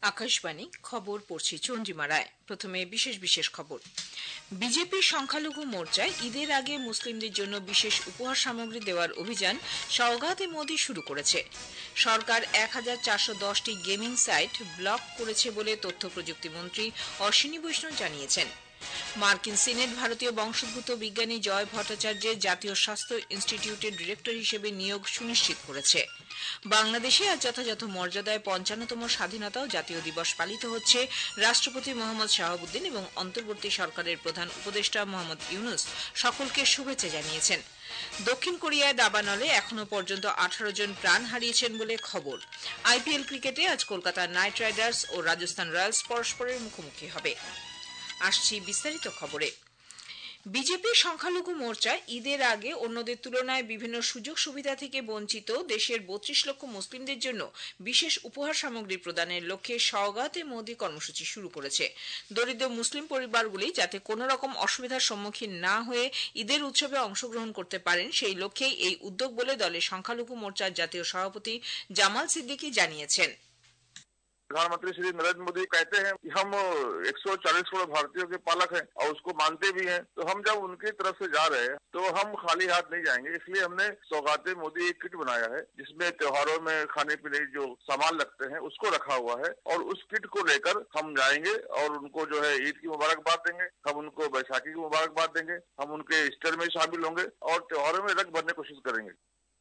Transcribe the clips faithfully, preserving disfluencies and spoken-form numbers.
আকাশবাণী খবর পড়ছি চন্দ্রিমা রায়। প্রথমে বিশেষ বিশেষ খবর। বিজেপি সংখ্যালঘু মোর্চায় ঈদের আগে মুসলিমদের জন্য বিশেষ উপহার সামগ্রী দেওয়ার অভিযান সওগাতে মোদি শুরু করেছে। সরকার এক হাজার চারশো দশটি গেমিং সাইট ব্লক করেছে বলে তথ্য প্রযুক্তি মন্ত্রী অশ্বিনী বৈষ্ণব জানিয়েছেন। মার্কিন সিনেট ভারতীয় বংশোদ্ভূত বিজ্ঞানী জয় ভট্টাচার্যের জাতীয় স্বাস্থ্য ইনস্টিটিউটের ডিরেক্টর হিসেবে নিয়োগ সুনিশ্চিত করেছে। বাংলাদেশে আজ যথাযথ মর্যাদায় পঞ্চান্নতম স্বাধীনতা ও জাতীয় দিবস পালিত হচ্ছে। রাষ্ট্রপতি মোহাম্মদ শাহাবুদ্দিন এবং অন্তর্বর্তী সরকারের প্রধান উপদেষ্টা মোহাম্মদ ইউনুস সকলকে শুভেচ্ছা জানিয়েছেন। দক্ষিণ কোরিয়ায় দাবানলে এখনো পর্যন্ত আঠারো জন প্রাণ হারিয়েছেন বলে খবর। আইপিএল ক্রিকেটে আজ কলকাতা নাইট রাইডার্স ও রাজস্থান রয়্যালস পরস্পরের মুখোমুখি হবে। আসছি বিস্তারিত খবরে। বিজেপি সংখ্যালঘু মোর্চা ঈদের আগে অন্যদের তুলনায় বিভিন্ন সুযোগ সুবিধা থেকে বঞ্চিত দেশের বত্রিশ লক্ষ মুসলিমদের জন্য বিশেষ উপহার সামগ্রী প্রদানের লক্ষ্যে সওগাতে মোদি কর্মসূচি শুরু করেছে। দরিদ্র মুসলিম পরিবারগুলি যাতে কোনো রকম অসুবিধার সম্মুখীন না হয়ে ঈদের উৎসবে অংশগ্রহণ করতে পারেন সেই লক্ষ্যেই এই উদ্যোগ বলে দলের সংখ্যালঘু মোর্চার জাতীয় সভাপতি জামাল সিদ্দিকী জানিয়েছেন। प्रधानमंत्री श्री नरेंद्र मोदी कहते हैं कि हम एक सौ चालीस करोड़ भारतीयों के पालक हैं और उसको मानते भी हैं, तो हम जब उनकी तरफ से जा रहे हैं तो हम खाली हाथ नहीं जाएंगे। इसलिए हमने सौगाते मोदी एक किट बनाया है जिसमें त्योहारों में खाने पीने जो सामान लगते हैं उसको रखा हुआ है और उस किट को लेकर हम जाएंगे और उनको जो है ईद की मुबारकबाद देंगे, हम उनको बैसाखी की मुबारकबाद देंगे, हम उनके ईस्टर में शामिल होंगे और त्योहारों में रंग भरने की कोशिश करेंगे।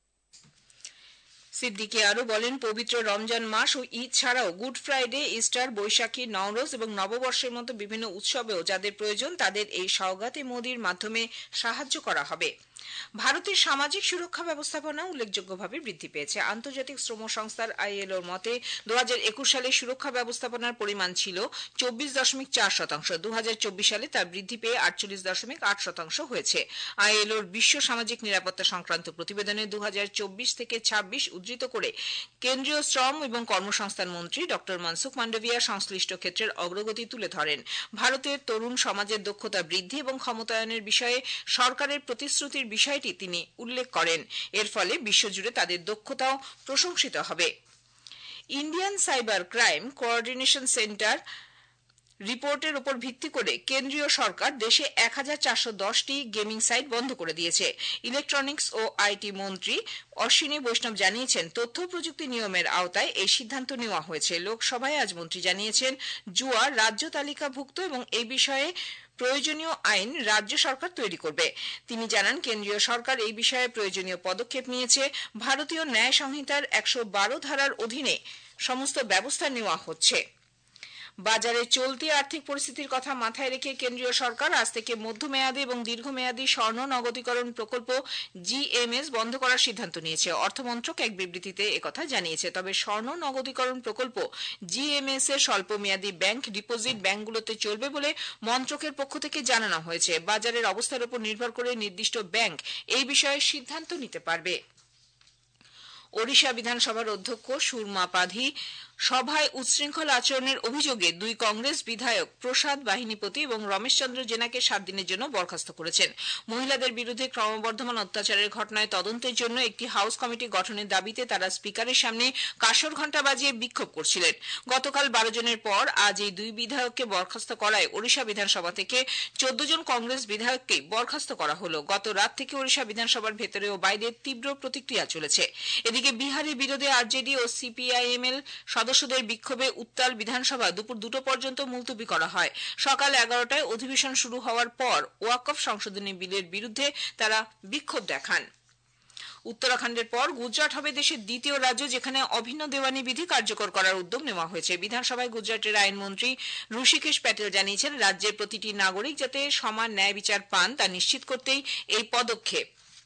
সিদ্দিকী আরো বলেন, পবিত্র রমজান মাস ও ঈদ ছাড়াও good Friday, Easter, Baisakhi, Navroz এবং নববর্ষের মতো বিভিন্ন উৎসবেও যাদের প্রয়োজন তাদের এই সওগাতে মোদির মাধ্যমে সাহায্য করা হবে। ভারতের সামাজিক সুরক্ষা ব্যবস্থাপনা উল্লেখযোগ্যভাবে বৃদ্ধি পেয়েছে। আন্তর্জাতিক শ্রম সংস্থার আইএলওর মতে দু হাজার একুশ সালে সুরক্ষা ব্যবস্থাপনার পরিমাণ ছিল চব্বিশ দশমিক চার শতাংশ। দু হাজার চব্বিশ সালে তা বৃদ্ধি পেয়ে আটচল্লিশ দশমিক আট শতাংশ হয়েছে। আইএলওর বিশ্ব সামাজিক নিরাপত্তা সংক্রান্ত প্রতিবেদনে দু হাজার চব্বিশ থেকে ছাব্বিশ উদ্ধৃত করে কেন্দ্রীয় শ্রম এবং কর্মসংস্থান মন্ত্রী ডক্টর মনসুখ মান্ডভিয়া সংশ্লিষ্ট ক্ষেত্রের অগ্রগতি তুলে ধরেন। ভারতের তরুণ সমাজের দক্ষতা বৃদ্ধি এবং ক্ষমতায়নের বিষয়ে সরকারের প্রতিশ্রুতির বিষয়টি তিনি উল্লেখ করেন। এর ফলে বিশ্বজুড়ে তাদের দক্ষতাও প্রশংসিত হবে। Indian cyber crime coordination centre রিপোর্টের উপর ভিত্তি করে কেন্দ্রীয় সরকার দেশে এক হাজার চারশো দশটি গেমিং সাইট বন্ধ করে দিয়েছে। ইলেকট্রনিক্স ও আইটি মন্ত্রী অশ্বিনী বৈষ্ণব জানিয়েছেন, তথ্য প্রযুক্তি নিয়মের আওতায় এই সিদ্ধান্ত নেওয়া হয়েছে। লোকসভায় আজ মন্ত্রী জানিয়েছেন, জুয়া রাজ্য তালিকাভুক্ত এবং এই বিষয়ে প্রয়োজনীয় আইন রাজ্য সরকার তৈরি করবে। তিনি জানান, কেন্দ্রীয় সরকার এই বিষয়ে প্রয়োজনীয় পদক্ষেপ নিয়েছে। ভারতীয় ন্যায় সংহিতার একশো বারো ধারার অধীনে সমস্ত ব্যবস্থা নেওয়া হচ্ছে। বাজারে চলতি আর্থিক পরিস্থিতির কথা মাথায় রেখে কেন্দ্রীয় সরকার আজ থেকে মধ্যমেয়াদী এবং দীর্ঘমেয়াদী স্বর্ণ নগদীকরণ প্রকল্প জিএমএস বন্ধ করার সিদ্ধান্ত নিয়েছে। অর্থমন্ত্রক এক বিবৃতিতে একথা জানিয়েছে। তবে স্বর্ণ নগদীকরণ প্রকল্প জিএমএস এর স্বল্পমেয়াদী ব্যাংক ডিপোজিট ব্যাংকগুলোতে চলবে বলে মন্ত্রকের পক্ষ থেকে জানানো হয়েছে। বাজারের অবস্থার উপর নির্ভর করে নির্দিষ্ট ব্যাংক এই বিষয়ে সিদ্ধান্ত নিতে পারবে। ওড়িশা বিধানসভার অধ্যক্ষ সুরমা পাধি সভায় উচ্ছৃঙ্খল আচরণের অভিযোগে দুই কংগ্রেস বিধায়ক প্রসাদ বাহিনীপতি এবং রমেশ চন্দ্র জেনাকে সাত দিনের জন্য বরখাস্ত করেছেন। মহিলাদের বিরুদ্ধে ক্রমবর্ধমান অত্যাচারের ঘটনায় তদন্তের জন্য একটি হাউস কমিটি গঠনের দাবিতে তারা স্পিকারের সামনে কাঁসর ঘণ্টা বাজিয়ে বিক্ষোভ করছিলেন। গতকাল বারো জনের পর আজ এই দুই বিধায়ককে বরখাস্ত করায় ওড়িশা বিধানসভা থেকে চোদ্দ জন কংগ্রেস বিধায়ককে বরখাস্ত করা হল। গত রাত থেকে ওড়িশা বিধানসভার ভেতরে ও বাইরে তীব্র প্রতিক্রিয়া চলেছে। এদিকে বিহারের বিরোধী আরজেডি ও সিপিআইএমএল সদস্যদের বিক্ষোভে উত্তাল বিধানসভা দুপুর দুটো পর্যন্ত মুলতবি করা হয়। সকাল এগারোটায় অধিবেশন শুরু হওয়ার পর ওয়াকফ সংশোধনী বিলের বিরুদ্ধে তারা বিক্ষোভ দেখান। উত্তরাখণ্ডের পর গুজরাট হবে দেশের দ্বিতীয় রাজ্য যেখানে অভিন্ন দেওয়ানি বিধি কার্যকর করার উদ্যোগ নেওয়া হয়েছে। বিধানসভায় গুজরাটের আইনমন্ত্রী ঋষিকেশ প্যাটেল জানিয়েছেন, রাজ্যের প্রতিটি নাগরিক যাতে সমান ন্যায় বিচার পান তা নিশ্চিত করতেই এই পদক্ষেপ।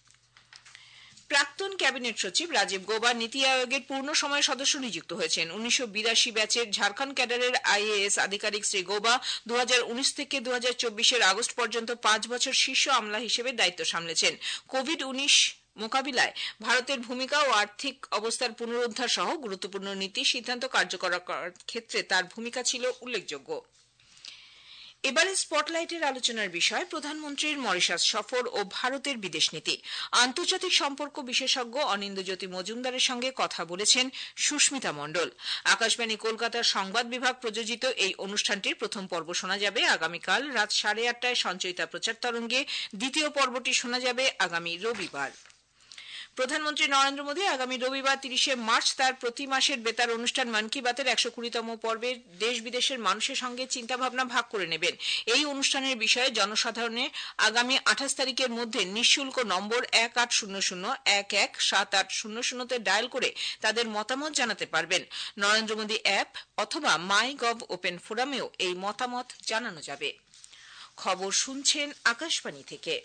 প্রাক্তন ক্যাবিনেট সচিব রাজীব গৌবা নীতি আয়োগের পূর্ণ সময় সদস্য নিযুক্ত হয়েছেন। উনিশশো বিরাশি ব্যাচের ঝাড়খণ্ড ক্যাডারের আইএএস আধিকারিক শ্রী গৌবা দু হাজার উনিশ থেকে দু হাজার চব্বিশের আগস্ট পর্যন্ত পাঁচ বছর শীর্ষ আমলা হিসেবে দায়িত্ব সামলেছেন। কোভিড উনিশ মোকাবিলায় ভারতের ভূমিকা ও আর্থিক অবস্থার পুনরুদ্ধার সহ গুরুত্বপূর্ণ নীতি সিদ্ধান্ত কার্যকর করার ক্ষেত্রে তার ভূমিকা ছিল উল্লেখযোগ্য। এবারে স্পটলাইটের আলোচনার বিষয় প্রধানমন্ত্রীর মরিশাস সফর ও ভারতের বিদেশ নীতি। আন্তর্জাতিক সম্পর্ক বিশেষজ্ঞ অনিন্দ্যজ্যোতি মজুমদারের সঙ্গে কথা বলেছেন সুস্মিতা মণ্ডল। আকাশবাণী কলকাতার সংবাদ বিভাগ প্রযোজিত এই অনুষ্ঠানটির প্রথম পর্ব শোনা যাবে আগামীকাল রাত সাড়ে আটটায় সঞ্চয়িতা প্রচার তরঙ্গে। দ্বিতীয় পর্বটি শোনা যাবে আগামী রবিবার। প্রধানমন্ত্রী নরেন্দ্র মোদী আগামী রবিবার তিরিশে মার্চ তার প্রতি মাসের বেতার অনুষ্ঠান মন কি বাতের একশো কুড়িতম পর্বের দেশ বিদেশের মানুষের সঙ্গে চিন্তাভাবনা ভাগ করে নেবেন। এই অনুষ্ঠানের বিষয়ে জনসাধারণের আগামী আঠাশ তারিখের মধ্যে নিঃশুল্ক নম্বর এক আট শূন্য শূন্য এক এক সাত আট শূন্য শূন্যতে ডায়াল করে তাদের মতামত জানাতে পারবেন। নরেন্দ্র মোদী অ্যাপ অথবা মাই গভ ওপেন ফোরামেও এই মতামত জানানো যাবে। খবর শুনছেন আকাশবাণী থেকে।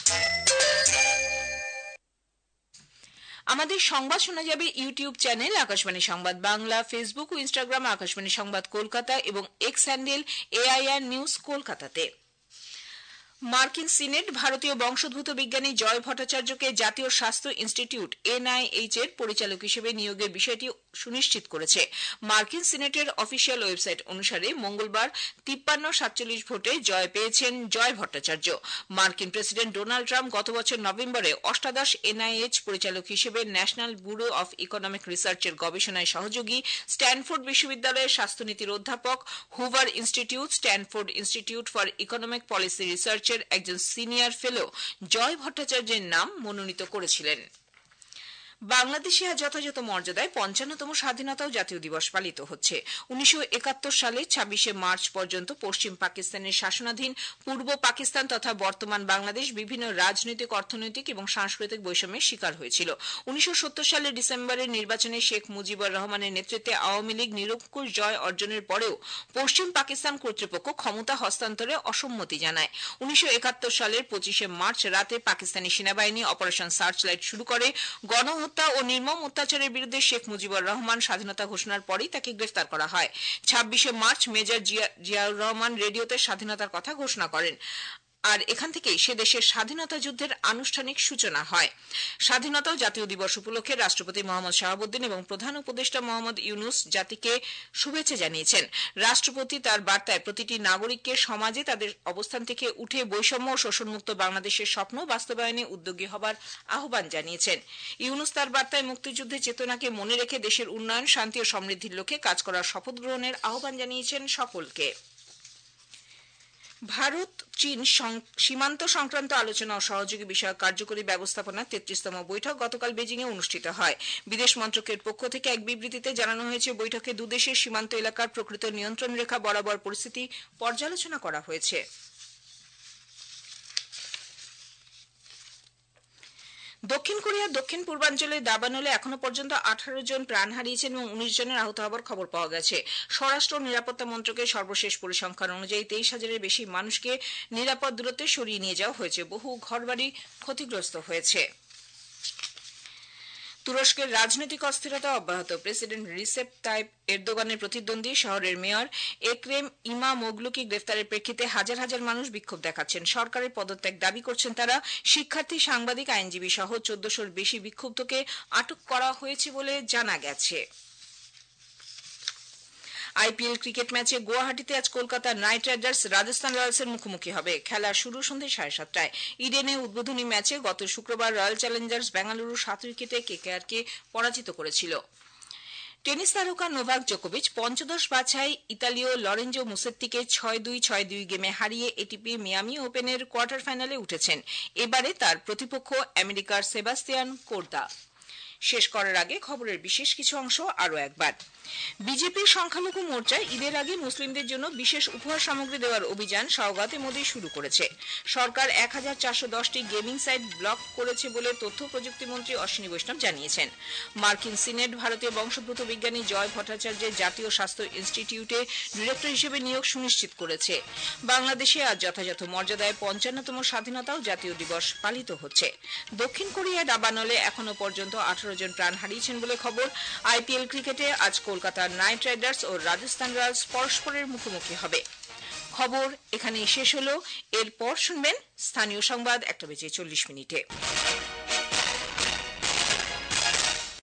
আমাদের সংবাদ শোনা যাবে ইউটিউব চ্যানেল আকাশবাণী সংবাদ বাংলা, ফেসবুক ও ইনস্টাগ্রাম আকাশবাণী সংবাদ কলকাতা এবং এক্স হ্যান্ডেল এআইআর নিউজ কলকাতাতে। মার্কিন সিনেট ভারতীয় বংশোদ্ভূত বিজ্ঞানী জয় ভট্টাচার্যকে জাতীয় স্বাস্থ্য ইনস্টিটিউট এনআইএইচ এর পরিচালক হিসেবে নিয়োগের বিষয়টি সুনিশ্চিত করেছে। মার্কিন সিনেটের অফিসিয়াল ওয়েবসাইট অনুসারে মঙ্গলবার তিপ্পান্ন সাতচল্লিশ ভোটে জয় পেয়েছেন জয় ভট্টাচার্য। মার্কিন প্রেসিডেন্ট ডোনাল্ড ট্রাম্প গত বছর নভেম্বরে অষ্টাদশ এনআইএইচ পরিচালক হিসেবে ন্যাশনাল ব্যুরো অফ ইকোনমিক রিসার্চের গবেষণায় সহযোগী, স্ট্যানফোর্ড বিশ্ববিদ্যালয়ের স্বাস্থ্যনীতির অধ্যাপক, Hoover institute, Stanford institute for economic policy research একজন সিনিয়র ফেলো জয় ভট্টাচার্যের নাম মনোনীত করেছিলেন। বাংলাদেশে আজ যথাযথ মর্যাদায় পঞ্চান্নতম স্বাধীনতা ও জাতীয় দিবস পালিত হচ্ছে। উনিশশো একাত্তর সালে ছাব্বিশে মার্চ পর্যন্ত পশ্চিম পাকিস্তানের শাসনাধীন পূর্ব পাকিস্তান তথা বর্তমান বাংলাদেশ বিভিন্ন রাজনৈতিক, অর্থনৈতিক এবং সাংস্কৃতিক বৈষম্যের শিকার হয়েছিল। উনিশশো সত্তর সালের ডিসেম্বরের নির্বাচনে শেখ মুজিবুর রহমানের নেতৃত্বে আওয়ামী লীগ নিরঙ্কুশ জয় অর্জনের পরেও পশ্চিম পাকিস্তান কর্তৃপক্ষ ক্ষমতা হস্তান্তরে অসম্মতি জানায়। উনিশশো একাত্তর সালের পঁচিশে মার্চ রাতে পাকিস্তানি সেনাবাহিনী অপারেশন সার্চলাইট শুরু করে। গণ ও নির্মম অত্যাচারের বিরুদ্ধে শেখ মুজিবুর রহমান স্বাধীনতা ঘোষণার পরেই তাকে গ্রেফতার করা হয়। ছাব্বিশে মার্চ মেজর জিয়াউর রহমান রেডিওতে স্বাধীনতার কথা ঘোষণা করেন। আর এখান থেকেই সে দেশের স্বাধীনতা যুদ্ধের আনুষ্ঠানিক সূচনা হয়। স্বাধীনতা ও জাতীয় দিবস উপলক্ষে রাষ্ট্রপতি মোহাম্মদ শাহাবুদ্দিন এবং প্রধান উপদেষ্টা মোহাম্মদ ইউনুস জাতিকে শুভেচ্ছা জানিয়েছেন। রাষ্ট্রপতি তার বার্তায় প্রতিটি নাগরিককে সমাজে তাদের অবস্থান থেকে উঠে বৈষম্য ও শোষণমুক্ত বাংলাদেশের স্বপ্ন বাস্তবায়নে উদ্যোগী হবার আহ্বান জানিয়েছেন। ইউনুস তার বার্তায় মুক্তিযুদ্ধের চেতনাকে মনে রেখে দেশের উন্নয়ন, শান্তি ও সমৃদ্ধির লক্ষ্যে কাজ করার শপথ গ্রহণের আহ্বান জানিয়েছেন সকলকে। ভারত চীন সীমান্ত সংক্রান্ত আলোচনা ও সহযোগী বিষয়ক কার্যকরী ব্যবস্থাপনার তেত্রিশতম বৈঠক গতকাল বেজিং এ অনুষ্ঠিত হয়। বিদেশ মন্ত্রকের পক্ষ থেকে এক বিবৃতিতে জানানো হয়েছে, বৈঠকে দুদেশের সীমান্ত এলাকার প্রকৃত নিয়ন্ত্রণ রেখা বরাবর পরিস্থিতি পর্যালোচনা করা হয়েছে। দক্ষিণ কোরিয়ার দক্ষিণ পূর্বাঞ্চলের দাবানলে এখনো পর্যন্ত আঠারো জন প্রাণ হারিয়েছেন এবং উনিশ জনের আহত হবার খবর পাওয়া গেছে। স্বরাষ্ট্র ও নিরাপত্তা মন্ত্রকের সর্বশেষ পরিসংখ্যান অনুযায়ী তেইশ হাজারের বেশি মানুষকে নিরাপদ দূরত্বে সরিয়ে নিয়ে যাওয়া হয়েছে। বহু ঘরবাড়ি ক্ষতিগ্রস্ত হয়েছে। তুরস্কের রাজনৈতিক অস্থিরতা অব্যাহত। প্রেসিডেন্ট রিসেপ তাইপ এরদোগানের প্রতিদ্বন্দ্বী শহরের মেয়র এক্রেম ইমামোগলুকে গ্রেফতারের প্রেক্ষিতে হাজার হাজার মানুষ বিক্ষোভ দেখাচ্ছেন। সরকারের পদত্যাগ দাবি করছেন তারা। শিক্ষার্থী, সাংবাদিক, আইনজীবী সহ চোদ্দশোর বেশি বিক্ষুব্ধকে আটক করা হয়েছে বলে জানা গেছে। আইপিএল ক্রিকেট ম্যাচে গুয়াহাটিতে আজ কলকাতা নাইট রাইডার্স রাজস্থান রয়্যালসের মুখোমুখি হবে। খেলা শুরু সন্ধ্যে সাড়ে সাতটায়। ইডেনে উদ্বোধনী ম্যাচে গত শুক্রবার রয়্যাল চ্যালেঞ্জার্স বেঙ্গালুরু সাত উইকেটে কেকেআরকে পরাজিত করেছিল। টেনিস তারকা নোভাক জোকোভিচ পঞ্চদশ বাছাই ইতালীয় লরেঞ্জো মুসেত্তিকে ছয় দুই ছয় দুই গেমে হারিয়ে এটিপি মিয়ামি ওপেনের কোয়ার্টার ফাইনালে উঠেছেন। এবারে তার প্রতিপক্ষ আমেরিকার সেবাস্তিয়ান কোর্দা। শেষ করার আগে খবরের বিশেষ কিছু অংশ আরও একবার। বিজেপির সংখ্যালঘু মোর্চা ঈদের আগে মুসলিমদের জন্য বিশেষ উপহার সামগ্রী দেওয়ার অভিযান সওগাতে মোদি শুরু করেছে। সরকার এক হাজার চারশো দশটি গেমিং সাইট ব্লক করেছে বলে তথ্য প্রযুক্তি মন্ত্রী অশ্বিনী বৈষ্ণব জানিয়েছেন। মার্কিন সিনেট ভারতীয় বংশোদ্ভূত বিজ্ঞানী জয় ভট্টাচার্যের জাতীয় স্বাস্থ্য ইনস্টিটিউটে ডিরেক্টর হিসেবে নিয়োগ সুনিশ্চিত করেছে। বাংলাদেশে আজ যথাযথ মর্যাদায় পঞ্চান্নতম স্বাধীনতা ও জাতীয় দিবস পালিত হচ্ছে। দক্ষিণ কোরিয়ার দাবানলে এখনো পর্যন্ত আঠারো জন প্রাণ হারিয়েছেন বলে খবর। আইপিএল ক্রিকেটে আজ কলকাতার নাইট রাইডার্স ও রাজস্থান রয়্যালস পরস্পরের মুখোমুখি হবে। খবর এখানেই শেষ হলো। এরপর শুনবেন স্থানীয় সংবাদ একটা বেজে চল্লিশ মিনিটে।